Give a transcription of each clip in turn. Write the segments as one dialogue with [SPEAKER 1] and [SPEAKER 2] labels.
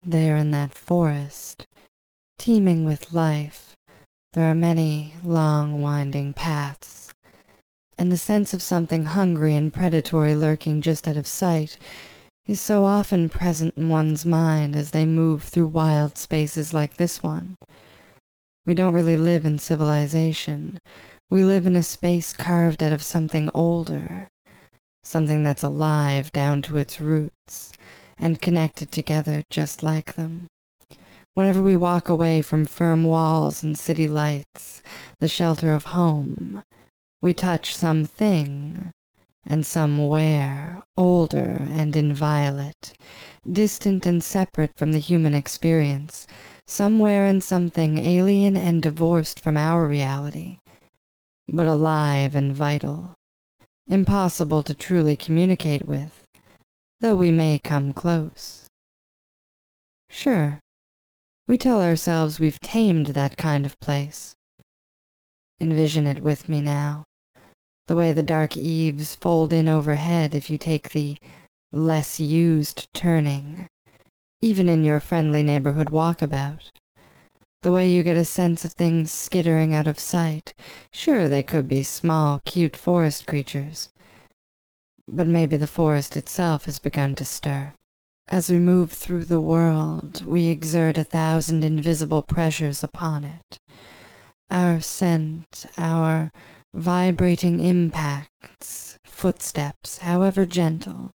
[SPEAKER 1] There in that forest, teeming with life, there are many long, winding paths, and the sense of something hungry and predatory lurking just out of sight is so often present in one's mind as they move through wild spaces like this one. We don't really live in civilization. We live in a space carved out of something older, something that's alive down to its roots, and connected together just like them. Whenever we walk away from firm walls and city lights, the shelter of home, we touch something and somewhere older and inviolate, distant and separate from the human experience, somewhere and something alien and divorced from our reality, but alive and vital, impossible to truly communicate with, though we may come close. Sure, we tell ourselves we've tamed that kind of place. Envision it with me now, the way the dark eaves fold in overhead if you take the less used turning, even in your friendly neighborhood walkabout. The way you get a sense of things skittering out of sight. Sure, they could be small, cute forest creatures, but maybe the forest itself has begun to stir. As we move through the world, we exert 1,000 invisible pressures upon it. Our scent, our vibrating impacts, footsteps, however gentle,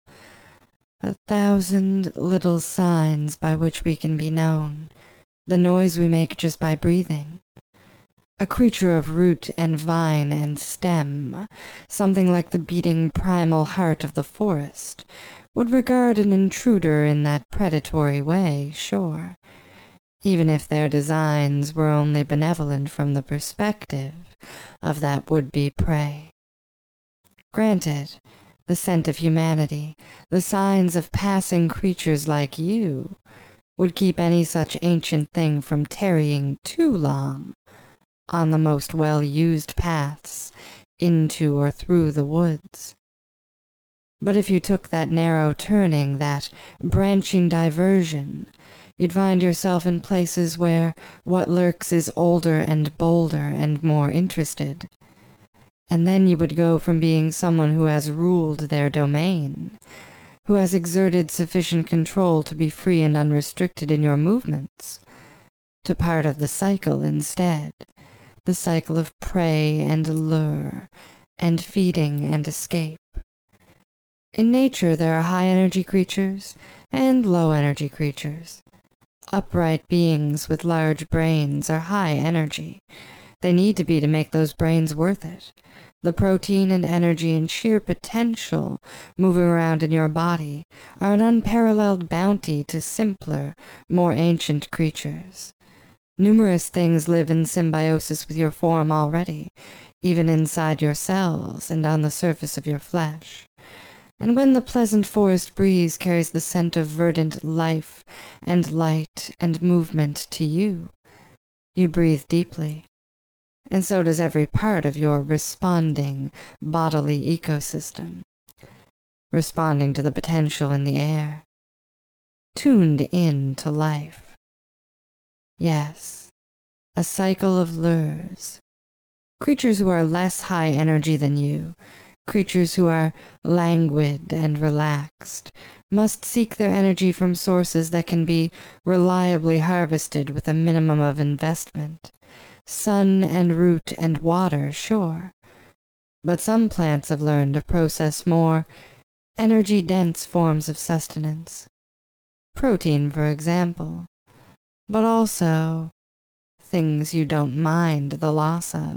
[SPEAKER 1] 1,000 little signs by which we can be known, the noise we make just by breathing. A creature of root and vine and stem, something like the beating primal heart of the forest, would regard an intruder in that predatory way, sure, even if their designs were only benevolent from the perspective of that would-be prey. Granted, the scent of humanity, the signs of passing creatures like you, would keep any such ancient thing from tarrying too long on the most well-used paths into or through the woods. But if you took that narrow turning, that branching diversion, you'd find yourself in places where what lurks is older and bolder and more interested. And then you would go from being someone who has ruled their domain, who has exerted sufficient control to be free and unrestricted in your movements, to part of the cycle instead, the cycle of prey and lure, and feeding and escape. In nature there are high-energy creatures and low-energy creatures. Upright beings with large brains are high energy. They need to be to make those brains worth it. The protein and energy and sheer potential moving around in your body are an unparalleled bounty to simpler, more ancient creatures. Numerous things live in symbiosis with your form already, even inside your cells and on the surface of your flesh. And when the pleasant forest breeze carries the scent of verdant life and light and movement to you, you breathe deeply. And so does every part of your responding bodily ecosystem, responding to the potential in the air, tuned in to life. Yes, a cycle of lures. Creatures who are less high energy than you, creatures who are languid and relaxed, must seek their energy from sources that can be reliably harvested with a minimum of investment. Sun and root and water, sure. But some plants have learned to process more energy-dense forms of sustenance. Protein, for example. But also things you don't mind the loss of.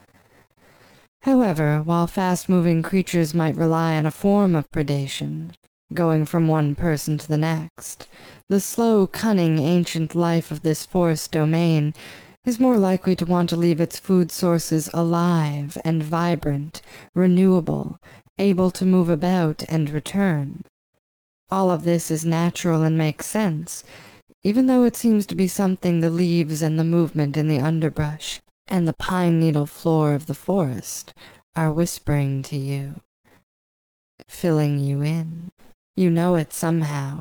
[SPEAKER 1] However, while fast-moving creatures might rely on a form of predation, going from one person to the next, the slow, cunning, ancient life of this forest domain is more likely to want to leave its food sources alive and vibrant, renewable, able to move about and return. All of this is natural and makes sense, even though it seems to be something the leaves and the movement in the underbrush and the pine needle floor of the forest are whispering to you, filling you in. You know it somehow.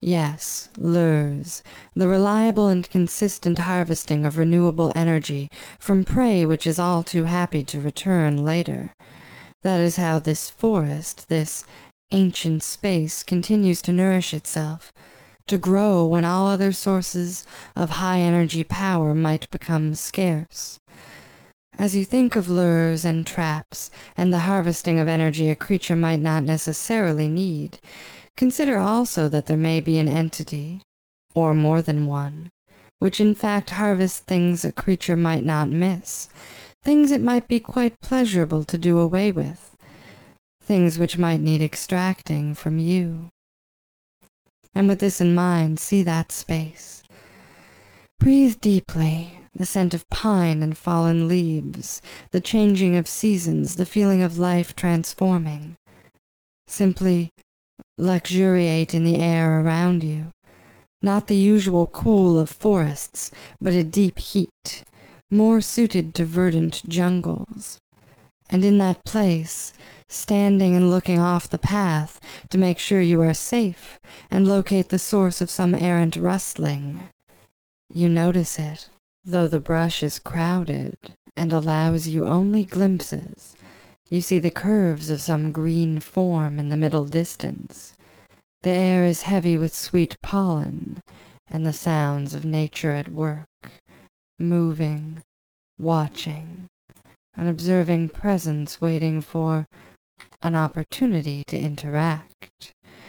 [SPEAKER 1] Yes, lures, the reliable and consistent harvesting of renewable energy from prey which is all too happy to return later. That is how this forest, this ancient space, continues to nourish itself, to grow when all other sources of high-energy power might become scarce. As you think of lures and traps and the harvesting of energy a creature might not necessarily need, consider also that there may be an entity, or more than one, which in fact harvests things a creature might not miss, things it might be quite pleasurable to do away with, things which might need extracting from you. And with this in mind, see that space. Breathe deeply, the scent of pine and fallen leaves, the changing of seasons, the feeling of life transforming. Simply luxuriate in the air around you, not the usual cool of forests, but a deep heat, more suited to verdant jungles. And in that place, standing and looking off the path to make sure you are safe and locate the source of some errant rustling, you notice it, though the brush is crowded and allows you only glimpses. You see the curves of some green form in the middle distance. The air is heavy with sweet pollen and the sounds of nature at work, moving, watching, an observing presence waiting for an opportunity to interact.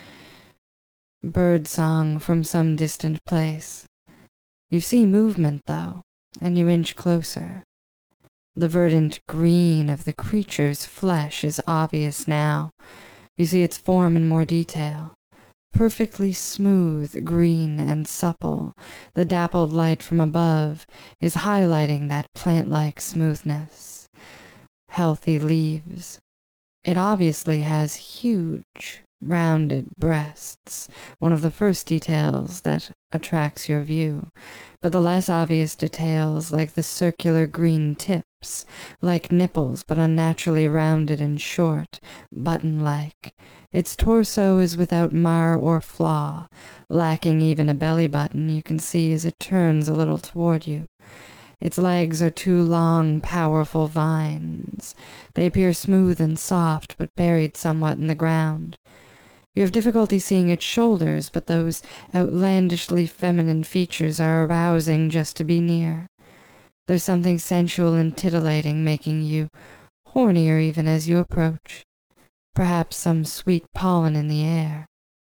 [SPEAKER 1] Birdsong from some distant place. You see movement, though, and you inch closer. The verdant green of the creature's flesh is obvious now. You see its form in more detail. Perfectly smooth, green, and supple, the dappled light from above is highlighting that plant-like smoothness. Healthy leaves. It obviously has huge, rounded breasts, one of the first details that attracts your view, but the less obvious details like the circular green tips, like nipples but unnaturally rounded and short, button-like. Its torso is without mar or flaw, lacking even a belly button you can see as it turns a little toward you. Its legs are two long, powerful vines. They appear smooth and soft, but buried somewhat in the ground. You have difficulty seeing its shoulders, but those outlandishly feminine features are arousing just to be near. There's something sensual and titillating, making you hornier even as you approach. Perhaps some sweet pollen in the air.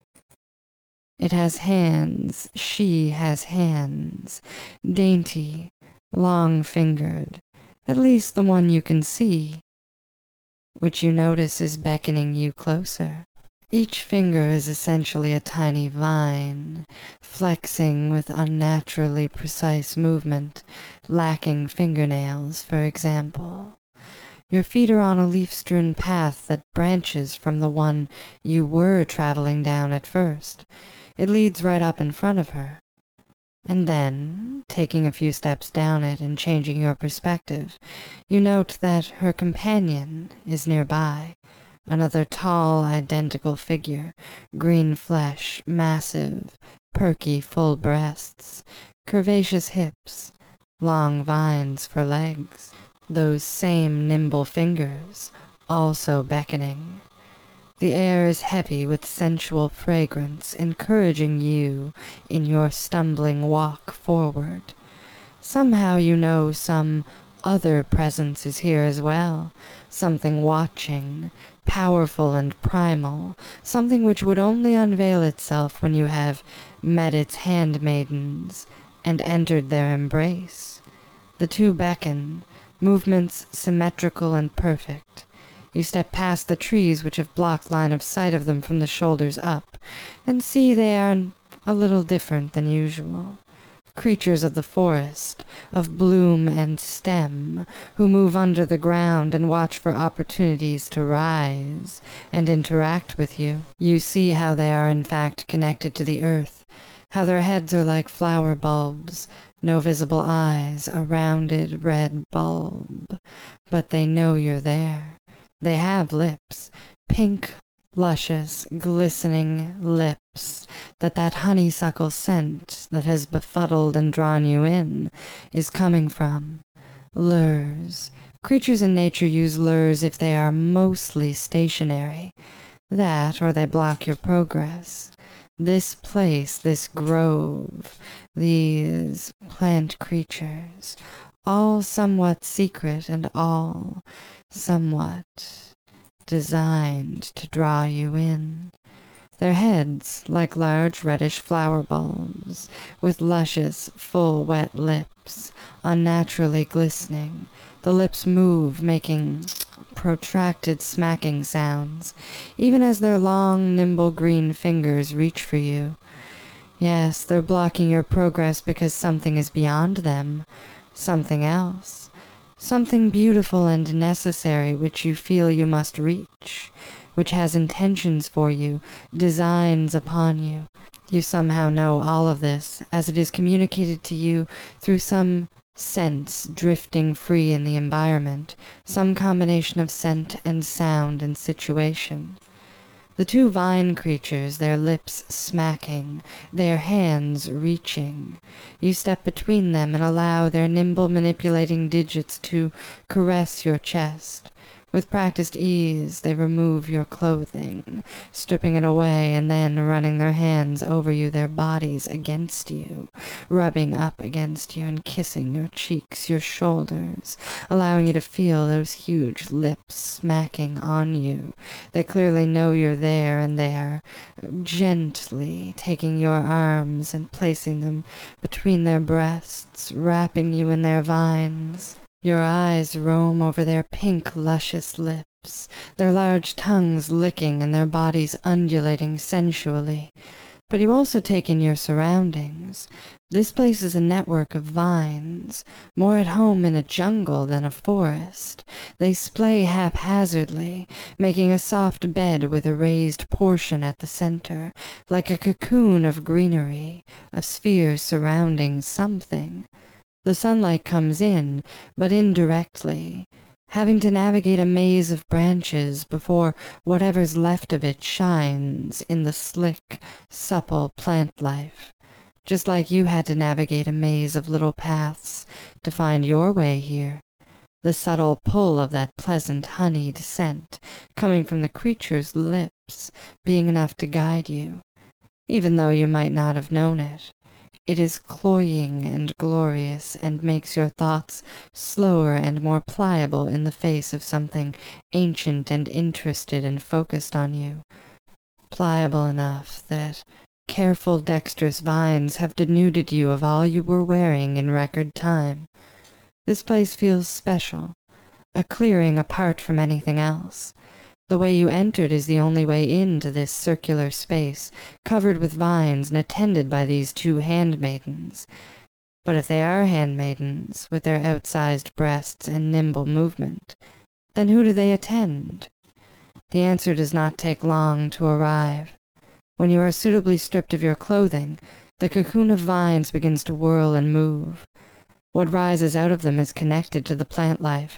[SPEAKER 1] It has hands. She has hands. Dainty, long-fingered, at least the one you can see, which you notice is beckoning you closer. Each finger is essentially a tiny vine, flexing with unnaturally precise movement, lacking fingernails, for example. Your feet are on a leaf-strewn path that branches from the one you were traveling down at first. It leads right up in front of her. And then, taking a few steps down it and changing your perspective, you note that her companion is nearby. Another tall, identical figure, green flesh, massive, perky, full breasts, curvaceous hips, long vines for legs, those same nimble fingers, also beckoning. The air is heavy with sensual fragrance, encouraging you in your stumbling walk forward. Somehow you know some other presence is here as well, something watching, powerful and primal, something which would only unveil itself when you have met its handmaidens and entered their embrace. The two beckon, movements symmetrical and perfect. You step past the trees which have blocked line of sight of them from the shoulders up, and see they are a little different than usual. Creatures of the forest, of bloom and stem, who move under the ground and watch for opportunities to rise and interact with you. You see how they are in fact connected to the earth, how their heads are like flower bulbs, no visible eyes, a rounded red bulb, but they know you're there. They have lips, pink luscious, glistening lips that honeysuckle scent that has befuddled and drawn you in is coming from. Lures. Creatures in nature use lures if they are mostly stationary. That, or they block your progress. This place, this grove, these plant creatures, all somewhat secret and all somewhat designed to draw you in. Their heads like large reddish flower bulbs, with luscious, full, wet lips, unnaturally glistening. The lips move, making protracted smacking sounds, even as their long, nimble green fingers reach for you. Yes, they're blocking your progress because something is beyond them, something else, something beautiful and necessary which you feel you must reach, which has intentions for you, designs upon you. You somehow know all of this, as it is communicated to you through some sense drifting free in the environment, some combination of scent and sound and situation. The two vine creatures, their lips smacking, their hands reaching. You step between them and allow their nimble manipulating digits to caress your chest. With practiced ease, they remove your clothing, stripping it away and then running their hands over you, their bodies against you, rubbing up against you and kissing your cheeks, your shoulders, allowing you to feel those huge lips smacking on you. They clearly know you're there, and they are gently taking your arms and placing them between their breasts, wrapping you in their vines. Your eyes roam over their pink, luscious lips, their large tongues licking and their bodies undulating sensually. But you also take in your surroundings. This place is a network of vines, more at home in a jungle than a forest. They splay haphazardly, making a soft bed with a raised portion at the center, like a cocoon of greenery, a sphere surrounding something. The sunlight comes in, but indirectly, having to navigate a maze of branches before whatever's left of it shines in the slick, supple plant life, just like you had to navigate a maze of little paths to find your way here. The subtle pull of that pleasant honeyed scent coming from the creature's lips being enough to guide you, even though you might not have known it. It is cloying and glorious, and makes your thoughts slower and more pliable in the face of something ancient and interested and focused on you. Pliable enough that careful, dexterous vines have denuded you of all you were wearing in record time. This place feels special, a clearing apart from anything else. The way you entered is the only way into this circular space, covered with vines and attended by these two handmaidens. But if they are handmaidens, with their outsized breasts and nimble movement, then who do they attend? The answer does not take long to arrive. When you are suitably stripped of your clothing, the cocoon of vines begins to whirl and move. What rises out of them is connected to the plant life.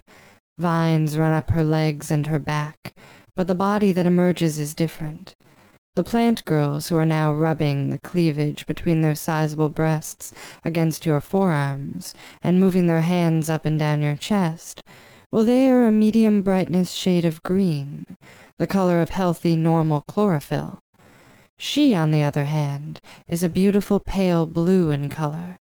[SPEAKER 1] Vines run up her legs and her back, but the body that emerges is different. The plant girls, who are now rubbing the cleavage between their sizable breasts against your forearms and moving their hands up and down your chest, well, they are a medium brightness shade of green, the color of healthy, normal chlorophyll. She, on the other hand, is a beautiful pale blue in color.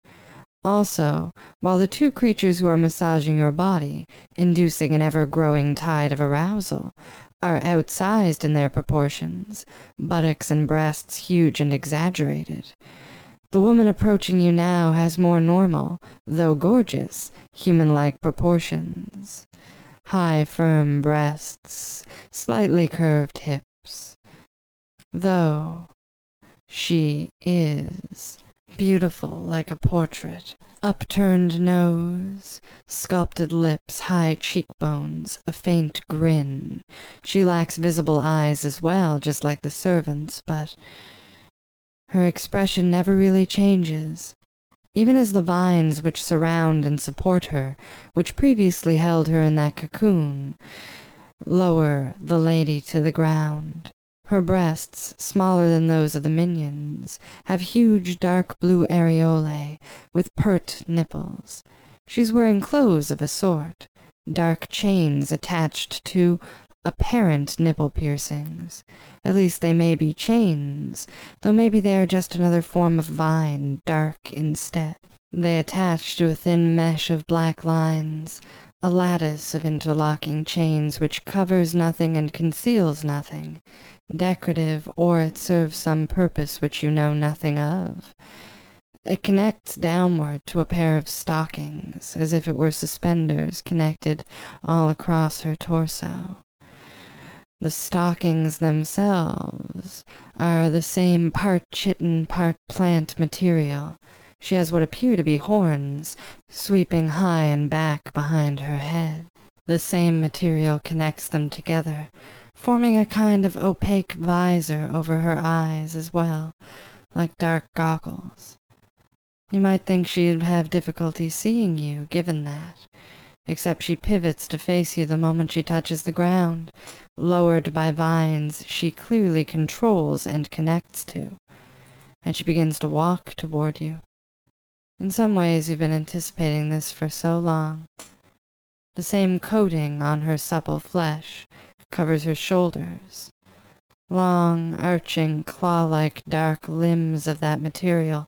[SPEAKER 1] Also, while the two creatures who are massaging your body, inducing an ever-growing tide of arousal, are outsized in their proportions, buttocks and breasts huge and exaggerated, the woman approaching you now has more normal, though gorgeous, human-like proportions. High, firm breasts, slightly curved hips. Though she is beautiful like a portrait. Upturned nose, sculpted lips, high cheekbones, a faint grin. She lacks visible eyes as well, just like the servants, but her expression never really changes. Even as the vines which surround and support her, which previously held her in that cocoon, lower the lady to the ground. Her breasts, smaller than those of the minions, have huge dark blue areolae with pert nipples. She's wearing clothes of a sort, dark chains attached to apparent nipple piercings. At least they may be chains, though maybe they are just another form of vine, dark instead. They attach to a thin mesh of black lines, a lattice of interlocking chains which covers nothing and conceals nothing, decorative, or it serves some purpose which you know nothing of. It connects downward to a pair of stockings, as if it were suspenders connected all across her torso. The stockings themselves are the same part chitin, part plant material. She has what appear to be horns, sweeping high and back behind her head. The same material connects them together, forming a kind of opaque visor over her eyes as well, like dark goggles. You might think she'd have difficulty seeing you, given that, except she pivots to face you the moment she touches the ground, lowered by vines she clearly controls and connects to, and she begins to walk toward you. In some ways you've been anticipating this for so long. The same coating on her supple flesh covers her shoulders. Long, arching, claw-like dark limbs of that material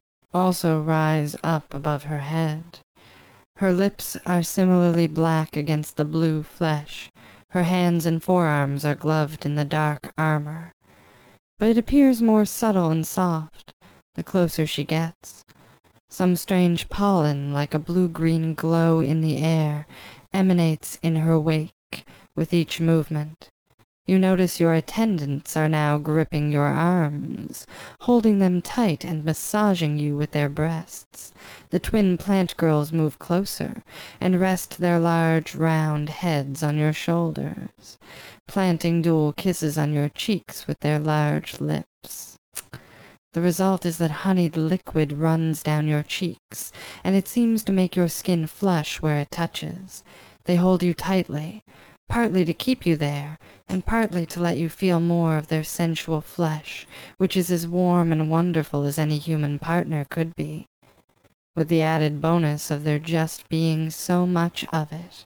[SPEAKER 1] also rise up above her head. Her lips are similarly black against the blue flesh. Her hands and forearms are gloved in the dark armor. But it appears more subtle and soft the closer she gets. Some strange pollen, like a blue-green glow in the air, emanates in her wake with each movement. You notice your attendants are now gripping your arms, holding them tight and massaging you with their breasts. The twin plant girls move closer and rest their large, round heads on your shoulders, planting dual kisses on your cheeks with their large lips. The result is that honeyed liquid runs down your cheeks, and it seems to make your skin flush where it touches. They hold you tightly, partly to keep you there, and partly to let you feel more of their sensual flesh, which is as warm and wonderful as any human partner could be, with the added bonus of there just being so much of it.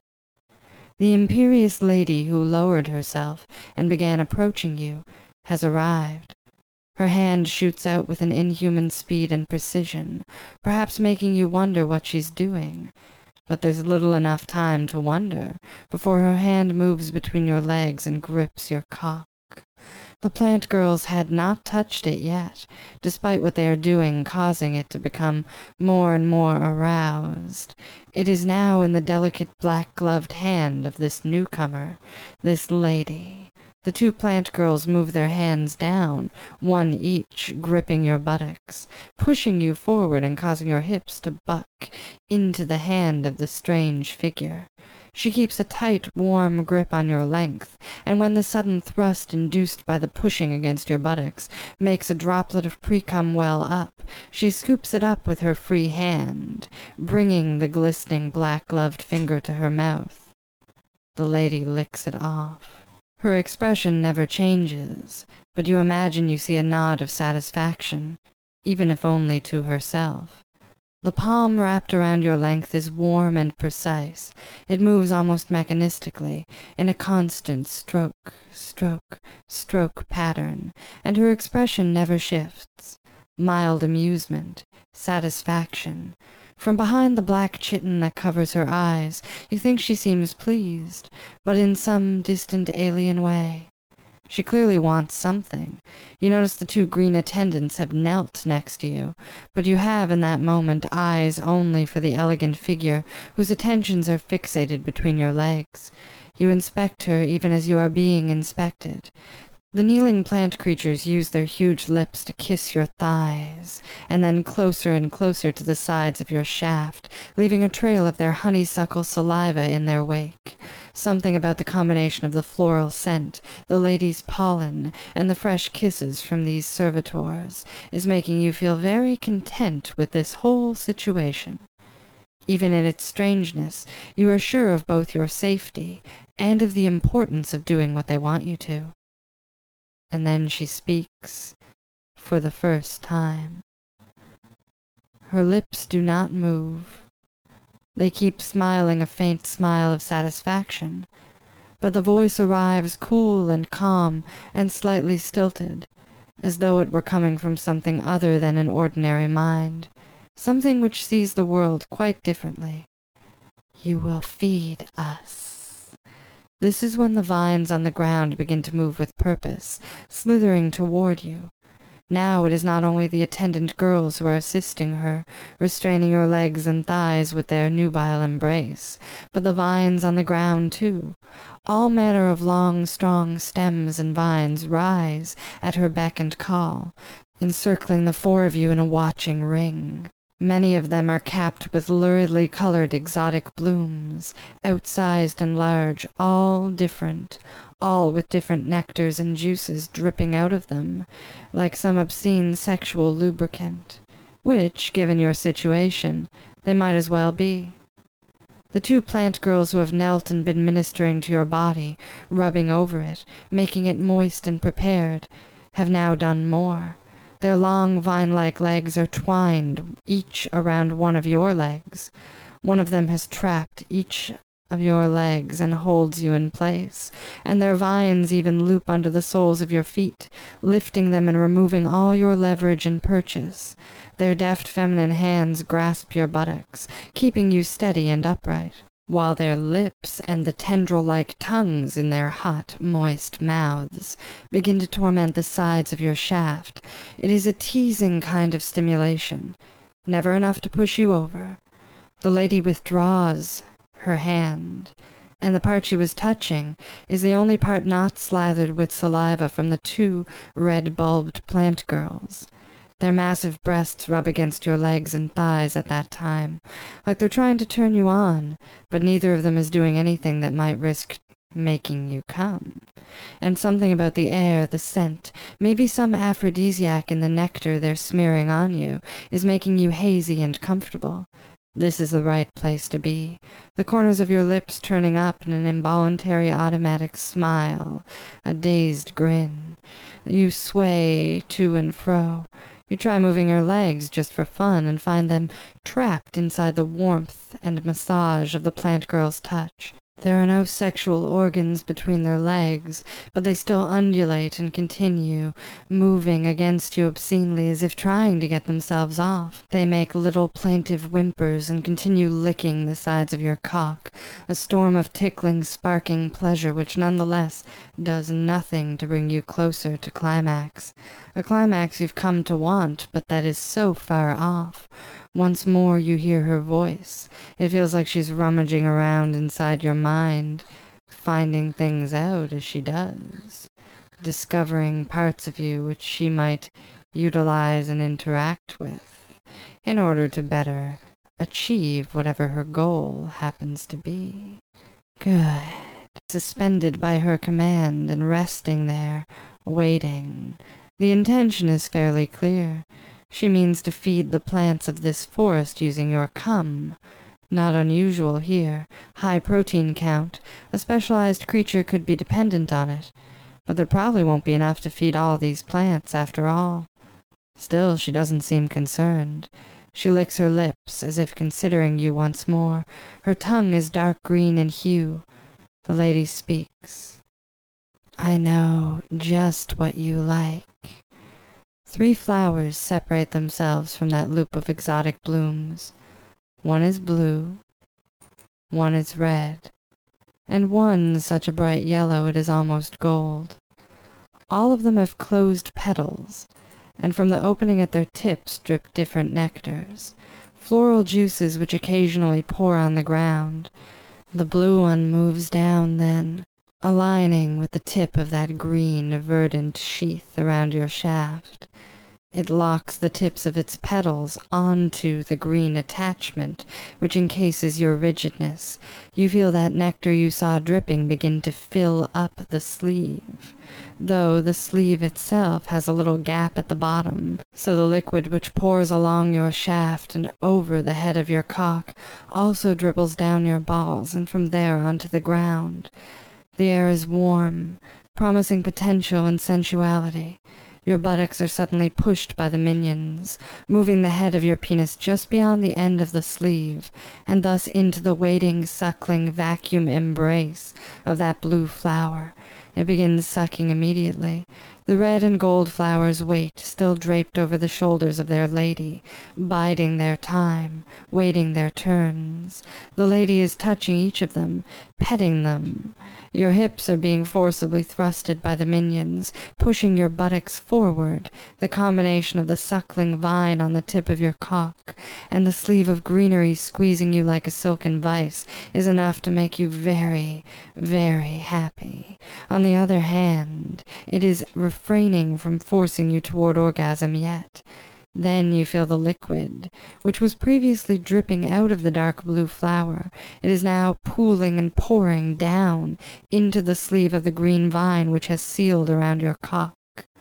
[SPEAKER 1] The imperious lady who lowered herself and began approaching you has arrived. Her hand shoots out with an inhuman speed and precision, perhaps making you wonder what she's doing. But there's little enough time to wonder before her hand moves between your legs and grips your cock. The plant girls had not touched it yet, despite what they are doing causing it to become more and more aroused. It is now in the delicate black-gloved hand of this newcomer, this lady. The two plant girls move their hands down, one each, gripping your buttocks, pushing you forward and causing your hips to buck into the hand of the strange figure. She keeps a tight, warm grip on your length, and when the sudden thrust induced by the pushing against your buttocks makes a droplet of precum well up, she scoops it up with her free hand, bringing the glistening black-gloved finger to her mouth. The lady licks it off. Her expression never changes, but you imagine you see a nod of satisfaction, even if only to herself. The palm wrapped around your length is warm and precise. It moves almost mechanistically, in a constant stroke, stroke, stroke pattern, and her expression never shifts. Mild amusement, satisfaction. From behind the black chitin that covers her eyes, you think she seems pleased, but in some distant alien way. She clearly wants something. You notice the two green attendants have knelt next to you, but you have in that moment eyes only for the elegant figure whose attentions are fixated between your legs. You inspect her even as you are being inspected. The kneeling plant creatures use their huge lips to kiss your thighs, and then closer and closer to the sides of your shaft, leaving a trail of their honeysuckle saliva in their wake. Something about the combination of the floral scent, the lady's pollen, and the fresh kisses from these servitors is making you feel very content with this whole situation. Even in its strangeness, you are sure of both your safety and of the importance of doing what they want you to. and then she speaks for the first time. Her lips do not move. They keep smiling a faint smile of satisfaction, but the voice arrives cool and calm and slightly stilted, as though it were coming from something other than an ordinary mind, something which sees the world quite differently. You will feed us. This is when the vines on the ground begin to move with purpose, slithering toward you. Now it is not only the attendant girls who are assisting her, restraining your legs and thighs with their nubile embrace, but the vines on the ground too. All manner of long, strong stems and vines rise at her beck and call, encircling the four of you in a watching ring. Many of them are capped with luridly colored exotic blooms, outsized and large, all different, all with different nectars and juices dripping out of them, like some obscene sexual lubricant, which, given your situation, they might as well be. The two plant girls who have knelt and been ministering to your body, rubbing over it, making it moist and prepared, have now done more. Their long vine-like legs are twined, each around one of your legs. One of them has trapped each of your legs and holds you in place, and their vines even loop under the soles of your feet, lifting them and removing all your leverage and purchase. Their deft feminine hands grasp your buttocks, keeping you steady and upright, while their lips and the tendril-like tongues in their hot, moist mouths begin to torment the sides of your shaft. It is a teasing kind of stimulation, never enough to push you over. The lady withdraws her hand, and the part she was touching is the only part not slathered with saliva from the two red-bulbed plant girls. Their massive breasts rub against your legs and thighs at that time, like they're trying to turn you on, but neither of them is doing anything that might risk making you come. And something about the air, the scent, maybe some aphrodisiac in the nectar they're smearing on you, is making you hazy and comfortable. This is the right place to be, the corners of your lips turning up in an involuntary automatic smile, a dazed grin. You sway to and fro. You try moving your legs just for fun and find them trapped inside the warmth and massage of the plant girl's touch. There are no sexual organs between their legs, but they still undulate and continue, moving against you obscenely as if trying to get themselves off. They make little plaintive whimpers and continue licking the sides of your cock, a storm of tickling, sparking pleasure which nonetheless does nothing to bring you closer to climax. A climax you've come to want, but that is so far off. Once more you hear her voice. It feels like she's rummaging around inside your mind, finding things out as she does, discovering parts of you which she might utilize and interact with in order to better achieve whatever her goal happens to be. Good. Suspended by her command and resting there, waiting. The intention is fairly clear. She means to feed the plants of this forest using your cum. Not unusual here. High protein count. A specialized creature could be dependent on it. But there probably won't be enough to feed all these plants after all. Still, she doesn't seem concerned. She licks her lips as if considering you once more. Her tongue is dark green in hue. The lady speaks. I know just what you like. 3 flowers separate themselves from that loop of exotic blooms. One is blue, one is red, and one such a bright yellow it is almost gold. All of them have closed petals, and from the opening at their tips drip different nectars, floral juices which occasionally pour on the ground. The blue one moves down then, aligning with the tip of that green, verdant sheath around your shaft. It locks the tips of its petals onto the green attachment, which encases your rigidness. You feel that nectar you saw dripping begin to fill up the sleeve, though the sleeve itself has a little gap at the bottom, so the liquid which pours along your shaft and over the head of your cock also dribbles down your balls and from there onto the ground. The air is warm, promising potential and sensuality. Your buttocks are suddenly pushed by the minions, moving the head of your penis just beyond the end of the sleeve, and thus into the waiting, suckling vacuum embrace of that blue flower. It begins sucking immediately. The red and gold flowers wait, still draped over the shoulders of their lady, biding their time, waiting their turns. The lady is touching each of them, petting them. Your hips are being forcibly thrusted by the minions, pushing your buttocks forward. The combination of the suckling vine on the tip of your cock and the sleeve of greenery squeezing you like a silken vice is enough to make you very, very happy. On the other hand, it is refraining from forcing you toward orgasm yet. Then you feel the liquid, which was previously dripping out of the dark blue flower. It is now pooling and pouring down into the sleeve of the green vine which has sealed around your cock.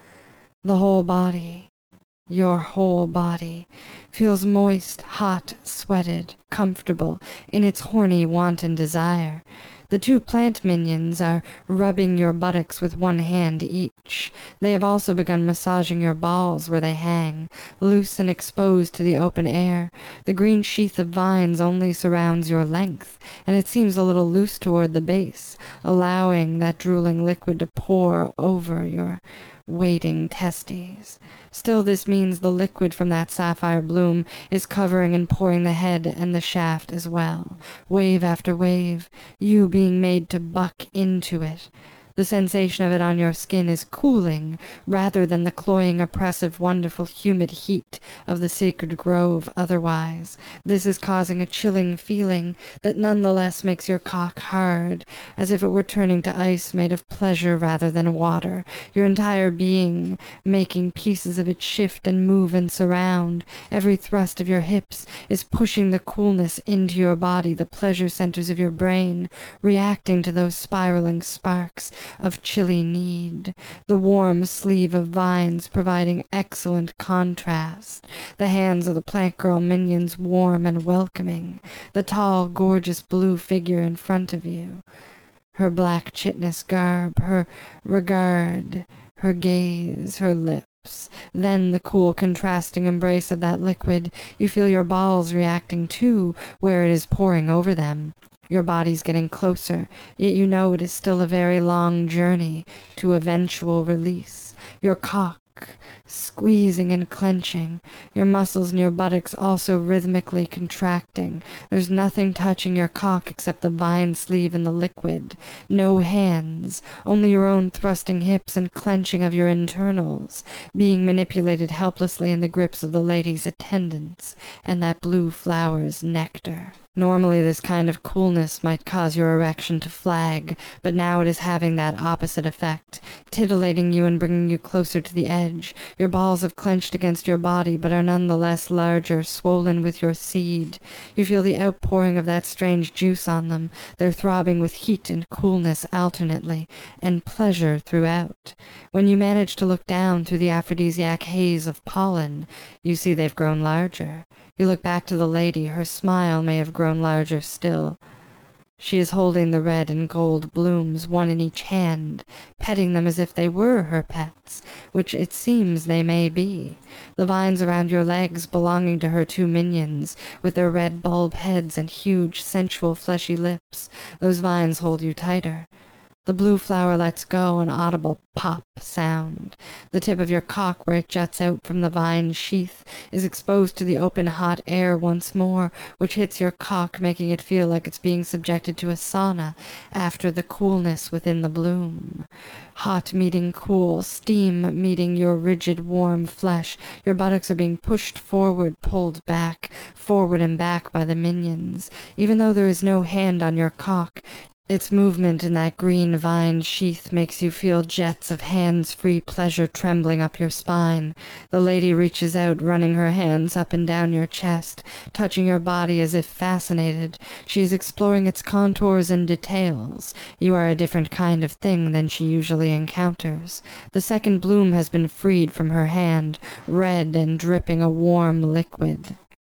[SPEAKER 1] The whole body, your whole body, feels moist, hot, sweated, comfortable in its horny, wanton desire. The two plant minions are rubbing your buttocks with one hand each. They have also begun massaging your balls where they hang, loose and exposed to the open air. The green sheath of vines only surrounds your length, and it seems a little loose toward the base, allowing that drooling liquid to pour over your waiting testes. Still, this means the liquid from that sapphire bloom is covering and pouring the head and the shaft as well, wave after wave, you being made to buck into it. The sensation of it on your skin is cooling, rather than the cloying, oppressive, wonderful, humid heat of the sacred grove otherwise. This is causing a chilling feeling that nonetheless makes your cock hard, as if it were turning to ice made of pleasure rather than water, your entire being making pieces of it shift and move and surround. Every thrust of your hips is pushing the coolness into your body, the pleasure centers of your brain reacting to those spiraling sparks of chilly need, the warm sleeve of vines providing excellent contrast, the hands of the plant girl minions warm and welcoming, the tall, gorgeous blue figure in front of you, her black chitinous garb, her regard, her gaze, her lips. Then the cool, contrasting embrace of that liquid. You feel your balls reacting too, where it is pouring over them. Your body's getting closer, yet you know it is still a very long journey to eventual release. Your cock squeezing and clenching, your muscles in your buttocks also rhythmically contracting. There's nothing touching your cock except the vine sleeve and the liquid. No hands, only your own thrusting hips and clenching of your internals, being manipulated helplessly in the grips of the lady's attendants and that blue flower's nectar. Normally this kind of coolness might cause your erection to flag, but now it is having that opposite effect, titillating you and bringing you closer to the edge. Your balls have clenched against your body, but are nonetheless larger, swollen with your seed. You feel the outpouring of that strange juice on them. They're throbbing with heat and coolness alternately, and pleasure throughout. When you manage to look down through the aphrodisiac haze of pollen, you see they've grown larger. You look back to the lady, her smile may have grown larger still. She is holding the red and gold blooms, one in each hand, petting them as if they were her pets, which it seems they may be. The vines around your legs belonging to her two minions, with their red bulb heads and huge, sensual, fleshy lips. Those vines hold you tighter. The blue flower lets go an audible pop sound. The tip of your cock, where it juts out from the vine sheath, is exposed to the open hot air once more, which hits your cock, making it feel like it's being subjected to a sauna after the coolness within the bloom. Hot meeting cool, steam meeting your rigid, warm flesh. Your buttocks are being pushed forward, pulled back, forward and back by the minions. Even though there is no hand on your cock, its movement in that green vine sheath makes you feel jets of hands-free pleasure trembling up your spine. The lady reaches out, running her hands up and down your chest, touching your body as if fascinated. She is exploring its contours and details. You are a different kind of thing than she usually encounters. The second bloom has been freed from her hand, red and dripping a warm liquid.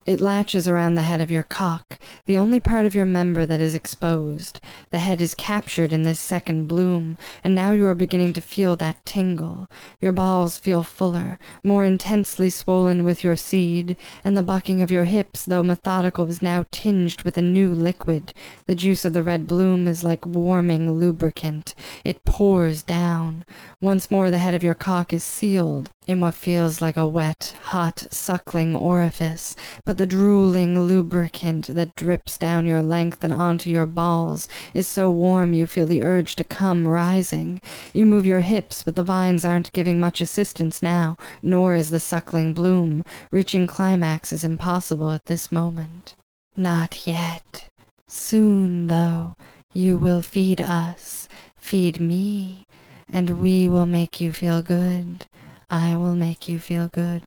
[SPEAKER 1] It latches around the head of your cock, the only part of your member that is exposed. The head is captured in this second bloom, and now you are beginning to feel that tingle. Your balls feel fuller, more intensely swollen with your seed, and the bucking of your hips, though methodical, is now tinged with a new liquid. The juice of the red bloom is like warming lubricant. It pours down. Once more the head of your cock is sealed in what feels like a wet, hot, suckling orifice, but the drooling lubricant that drips down your length and onto your balls is so warm you feel the urge to come rising. You move your hips, but the vines aren't giving much assistance now, nor is the suckling bloom. Reaching climax is impossible at this moment. Not yet. Soon, though, you will feed us, feed me, and we will make you feel good. I will make you feel good.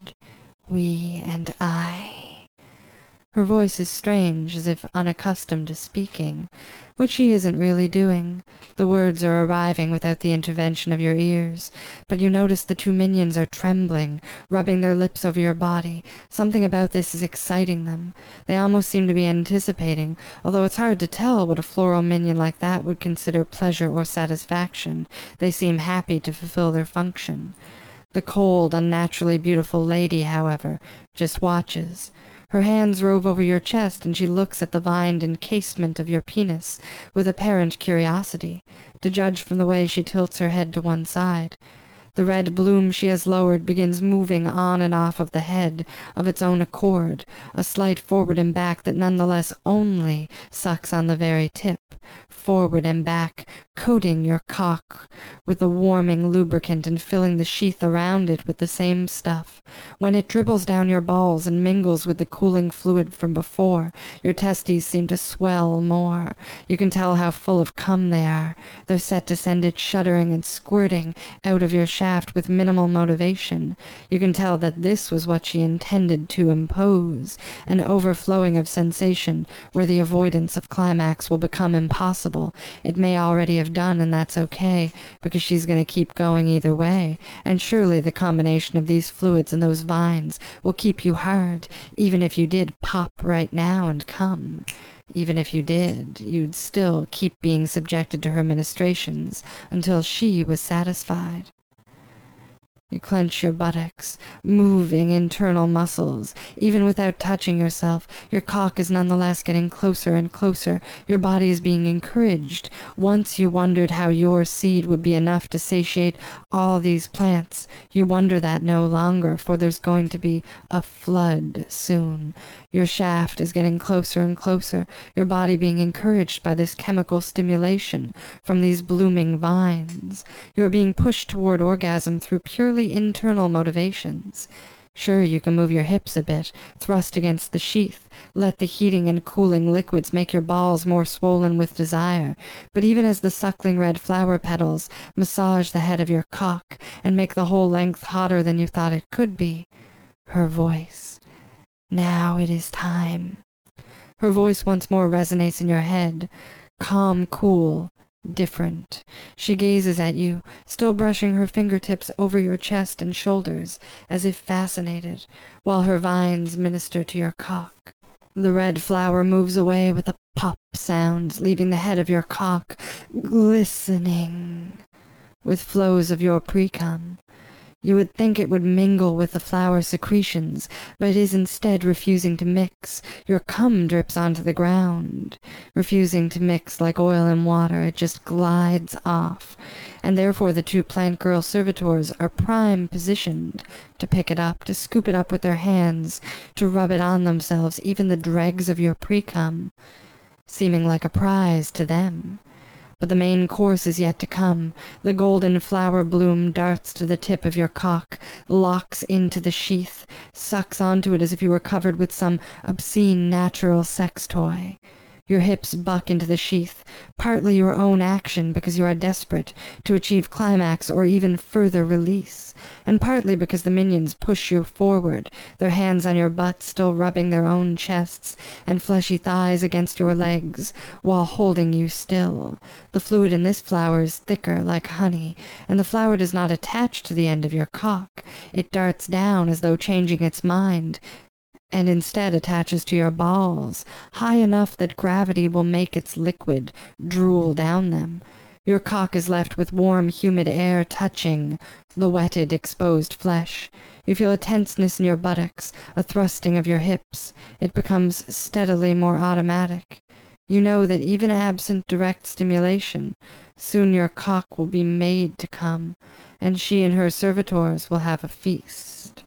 [SPEAKER 1] We and I. Her voice is strange, as if unaccustomed to speaking, which she isn't really doing. The words are arriving without the intervention of your ears, but you notice the two minions are trembling, rubbing their lips over your body. Something about this is exciting them. They almost seem to be anticipating, although it's hard to tell what a floral minion like that would consider pleasure or satisfaction. They seem happy to fulfill their function. The cold, unnaturally beautiful lady, however, just watches. Her hands rove over your chest, and she looks at the vined encasement of your penis with apparent curiosity, to judge from the way she tilts her head to one side. The red bloom she has lowered begins moving on and off of the head of its own accord, a slight forward and back that nonetheless only sucks on the very tip, forward and back, coating your cock with the warming lubricant and filling the sheath around it with the same stuff. When it dribbles down your balls and mingles with the cooling fluid from before, your testes seem to swell more. You can tell how full of cum they are. They're set to send it shuddering and squirting out of your shaft with minimal motivation. You can tell that this was what she intended to impose, an overflowing of sensation where the avoidance of climax will become impossible. It may already have done, and that's okay, because she's going to keep going either way, and surely the combination of these fluids and those vines will keep you hard, even if you did pop right now and come. Even if you did, you'd still keep being subjected to her ministrations until she was satisfied. You clench your buttocks, moving internal muscles. Even without touching yourself, your cock is nonetheless getting closer and closer. Your body is being encouraged. Once you wondered how your seed would be enough to satiate all these plants. You wonder that no longer, for there's going to be a flood soon. Your shaft is getting closer and closer, your body being encouraged by this chemical stimulation from these blooming vines. You are being pushed toward orgasm through purely internal motivations. Sure, you can move your hips a bit, thrust against the sheath, let the heating and cooling liquids make your balls more swollen with desire, but even as the suckling red flower petals massage the head of your cock and make the whole length hotter than you thought it could be, her voice. Now it is time. Her voice once more resonates in your head, calm, cool, different. She gazes at you, still brushing her fingertips over your chest and shoulders, as if fascinated, while her vines minister to your cock. The red flower moves away with a pop sound, leaving the head of your cock glistening with flows of your precum. You would think it would mingle with the flower secretions, but it is instead refusing to mix. Your cum drips onto the ground. Refusing to mix like oil and water, it just glides off, and therefore the two plant girl servitors are prime positioned to pick it up, to scoop it up with their hands, to rub it on themselves, even the dregs of your precum, seeming like a prize to them. But the main course is yet to come. The golden flower bloom darts to the tip of your cock, locks into the sheath, sucks onto it as if you were covered with some obscene natural sex toy. Your hips buck into the sheath, partly your own action because you are desperate to achieve climax or even further release, and partly because the minions push you forward, their hands on your butt still rubbing their own chests and fleshy thighs against your legs while holding you still. The fluid in this flower is thicker like honey, and the flower does not attach to the end of your cock. It darts down as though changing its mind, and instead attaches to your balls, high enough that gravity will make its liquid drool down them. Your cock is left with warm, humid air touching the wetted, exposed flesh. You feel a tenseness in your buttocks, a thrusting of your hips. It becomes steadily more automatic. You know that even absent direct stimulation, soon your cock will be made to come, and she and her servitors will have a feast.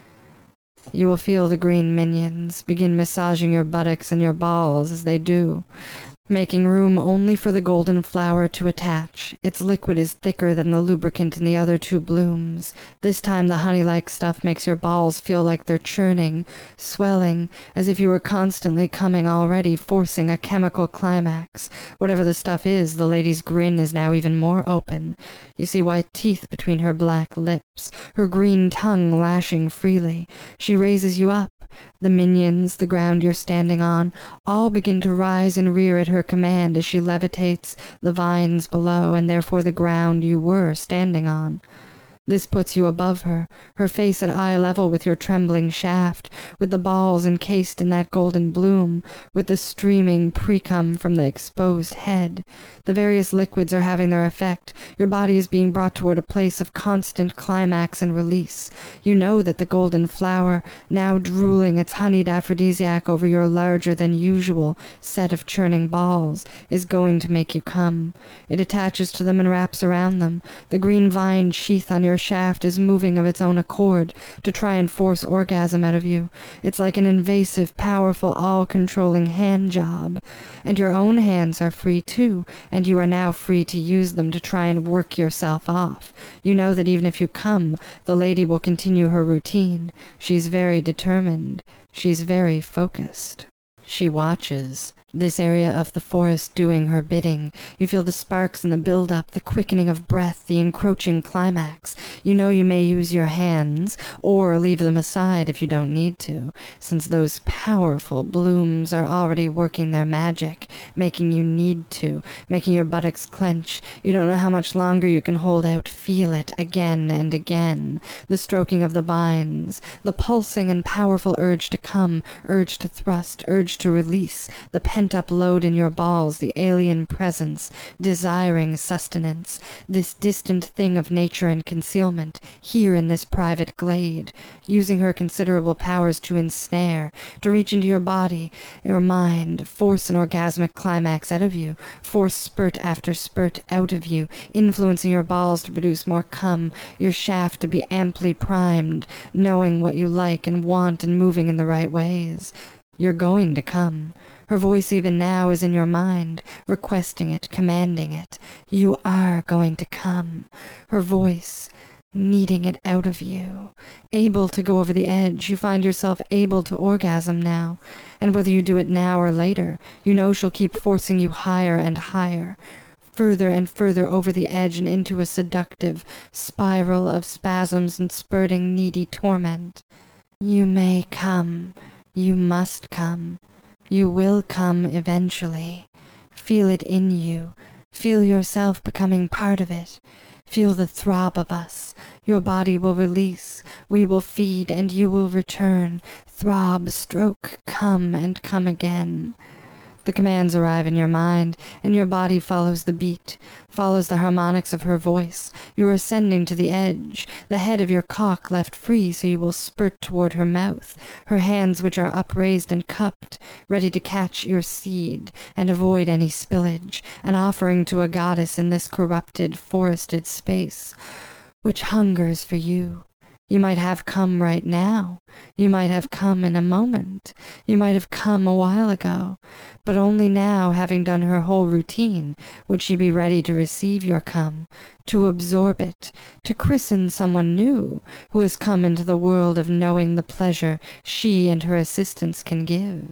[SPEAKER 1] You will feel the green minions begin massaging your buttocks and your balls as they do, making room only for the golden flower to attach. Its liquid is thicker than the lubricant in the other two blooms. This time the honey-like stuff makes your balls feel like they're churning, swelling, as if you were constantly coming already, forcing a chemical climax. Whatever the stuff is, the lady's grin is now even more open. You see white teeth between her black lips, her green tongue lashing freely. She raises you up. The minions, the ground you're standing on, all begin to rise and rear at her command as she levitates the vines below and therefore the ground you were standing on. This puts you above her, her face at eye level with your trembling shaft, with the balls encased in that golden bloom, with the streaming precum from the exposed head. The various liquids are having their effect. Your body is being brought toward a place of constant climax and release. You know that the golden flower, now drooling its honeyed aphrodisiac over your larger-than-usual set of churning balls, is going to make you come. It attaches to them and wraps around them. The green vine sheath on your shaft is moving of its own accord to try and force orgasm out of you. It's like an invasive, powerful, all-controlling hand job. And your own hands are free too, and you are now free to use them to try and work yourself off. You know that even if you come, the lady will continue her routine. She's very determined. She's very focused. She watches this area of the forest doing her bidding. You feel the sparks and the build-up, the quickening of breath, the encroaching climax. You know you may use your hands, or leave them aside if you don't need to, since those powerful blooms are already working their magic, making you need to, making your buttocks clench. You don't know how much longer you can hold out. Feel it again and again. The stroking of the vines, the pulsing and powerful urge to come, urge to thrust, urge to release, the pent-up load in your balls, the alien presence, desiring sustenance, this distant thing of nature and concealment, here in this private glade, using her considerable powers to ensnare, to reach into your body, your mind, force an orgasmic climax out of you, force spurt after spurt out of you, influencing your balls to produce more cum, your shaft to be amply primed, knowing what you like and want and moving in the right ways. You're going to come. Her voice even now is in your mind, requesting it, commanding it. You are going to come. Her voice, needing it out of you. Able to go over the edge, you find yourself able to orgasm now. And whether you do it now or later, you know she'll keep forcing you higher and higher, further and further over the edge and into a seductive spiral of spasms and spurting needy torment. You may come. You must come. You will come eventually. Feel it in you. Feel yourself becoming part of it. Feel the throb of us. Your body will release. We will feed and you will return. Throb, stroke, come and come again. The commands arrive in your mind, and your body follows the beat, follows the harmonics of her voice. You are ascending to the edge, the head of your cock left free so you will spurt toward her mouth, her hands which are upraised and cupped, ready to catch your seed and avoid any spillage, an offering to a goddess in this corrupted, forested space, which hungers for you. You might have come right now. You might have come in a moment. You might have come a while ago. But only now, having done her whole routine, would she be ready to receive your come, to absorb it, to christen someone new who has come into the world of knowing the pleasure she and her assistants can give.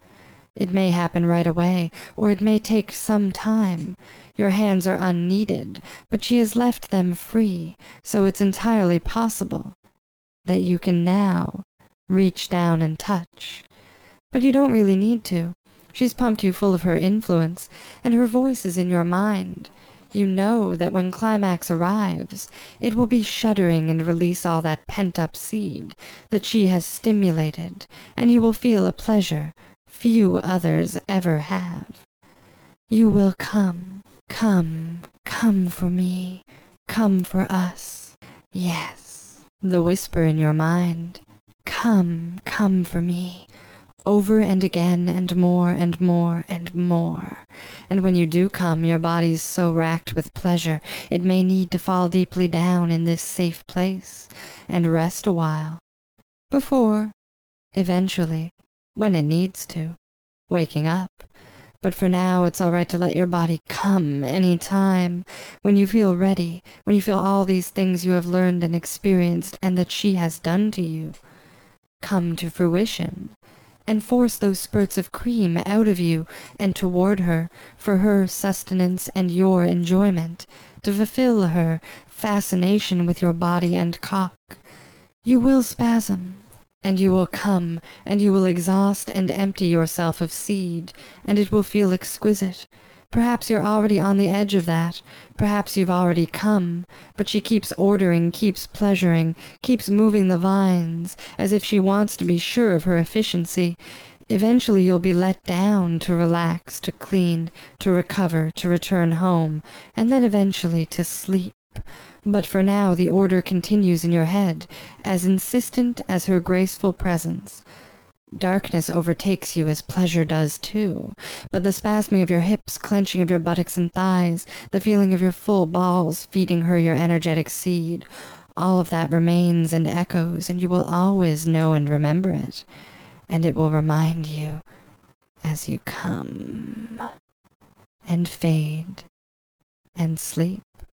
[SPEAKER 1] It may happen right away, or it may take some time. Your hands are unneeded, but she has left them free, so it's entirely possible that you can now reach down and touch. But you don't really need to. She's pumped you full of her influence, and her voice is in your mind. You know that when climax arrives, it will be shuddering and release all that pent-up seed that she has stimulated, and you will feel a pleasure few others ever have. You will come, come for me, come for us. Yes, the whisper in your mind, come for me, over and again and more and more and more. And when you do come, your body's so racked with pleasure, it may need to fall deeply down in this safe place and rest a while, before, eventually, when it needs to, waking up. But for now, it's all right to let your body come any time, when you feel ready, when you feel all these things you have learned and experienced and that she has done to you come to fruition, and force those spurts of cream out of you and toward her for her sustenance and your enjoyment, to fulfill her fascination with your body and cock. You will spasm, and you will come, and you will exhaust and empty yourself of seed, and it will feel exquisite. Perhaps you're already on the edge of that. Perhaps you've already come, but she keeps ordering, keeps pleasuring, keeps moving the vines, as if she wants to be sure of her efficiency. Eventually you'll be let down to relax, to clean, to recover, to return home, and then eventually to sleep. But for now the order continues in your head, as insistent as her graceful presence. Darkness overtakes you as pleasure does too, but the spasming of your hips, clenching of your buttocks and thighs, the feeling of your full balls feeding her your energetic seed, all of that remains and echoes, and you will always know and remember it, and it will remind you as you come, and fade, and sleep.